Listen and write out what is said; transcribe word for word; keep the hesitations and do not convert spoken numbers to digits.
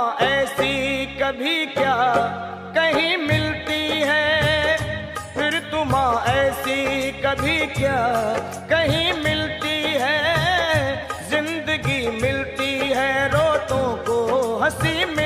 ऐसी कभी क्या कहीं मिलती है, फिर तुम ऐसी कभी क्या कहीं मिलती है। जिंदगी मिलती है रोतों को हंसी